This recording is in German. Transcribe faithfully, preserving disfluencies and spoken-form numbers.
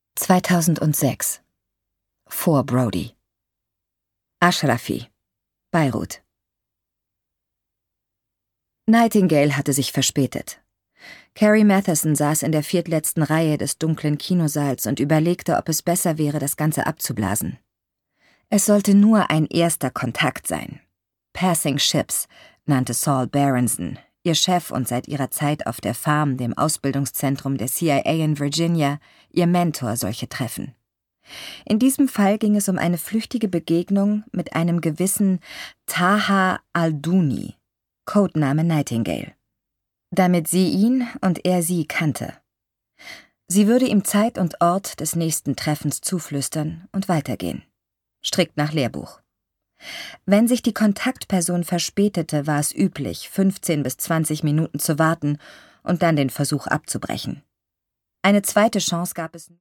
zweitausendsechs. Vor Brody. Ashrafi, Beirut. Nightingale hatte sich verspätet. Carrie Matheson saß in der viertletzten Reihe des dunklen Kinosaals und überlegte, ob es besser wäre, das Ganze abzublasen. Es sollte nur ein erster Kontakt sein. Passing Ships nannte Saul Berenson, ihr Chef und seit ihrer Zeit auf der Farm, dem Ausbildungszentrum der C I A in Virginia, ihr Mentor, solche Treffen. In diesem Fall ging es um eine flüchtige Begegnung mit einem gewissen Taha Al-Duni, Codename Nightingale, damit sie ihn und er sie kannte. Sie würde ihm Zeit und Ort des nächsten Treffens zuflüstern und weitergehen. Strikt nach Lehrbuch. Wenn sich die Kontaktperson verspätete, war es üblich, fünfzehn bis zwanzig Minuten zu warten und dann den Versuch abzubrechen. Eine zweite Chance gab es